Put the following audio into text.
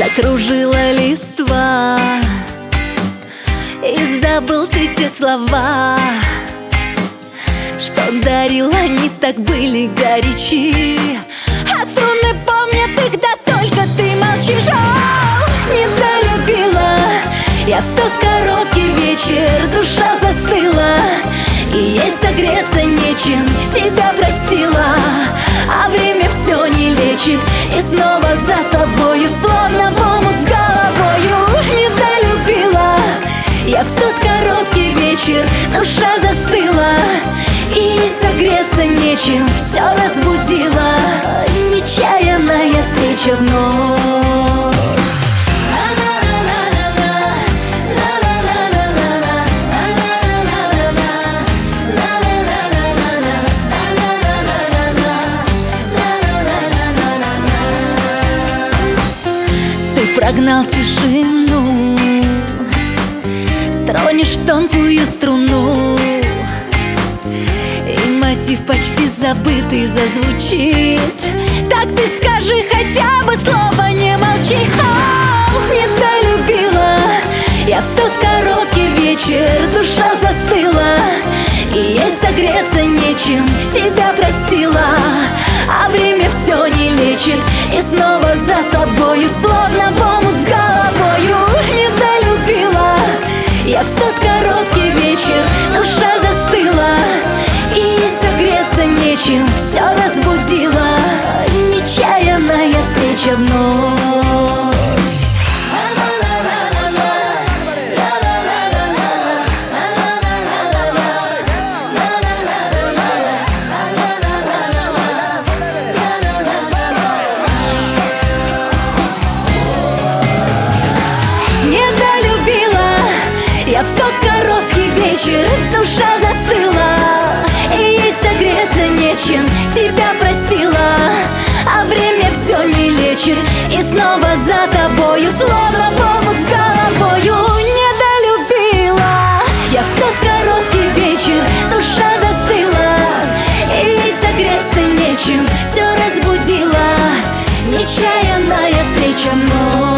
закружила листва, и забыл ты те слова, что дарила, они так были горячи. А струны помнят их, да только ты молчишь. О, недолюбила я в тот короткий вечер, душа застыла, и ей согреться нечем, тебя простила. А время все не лечит, и снова за тобою, словно в омут с головою. Недолюбила я в тот короткий вечер, душа застыла, и ей согреться нечем, все разбудила нечаянная встреча вновь. Ты прогнал тишину, тронешь тонкую струну, и мотив почти забытый зазвучит. Так ты скажи хотя бы слово, не молчи. О, недолюбила я в тот короткий вечер, душа застыла, и ей согреться нечем, тебя простила. А время все не лечит, и снова за тобою, словно в омут с головою. Недолюбила я в тот короткий вечер, душа застыла, и ей согреться нечем, все разбудила нечаянная встреча вновь. Я в тот короткий вечер, душа застыла, и ей согреться нечем, тебя простила. А время все не лечит, и снова за тобою, словно в омут с головою. Недолюбила я в тот короткий вечер, душа застыла, и ей согреться нечем, все разбудила нечаянная встреча вновь.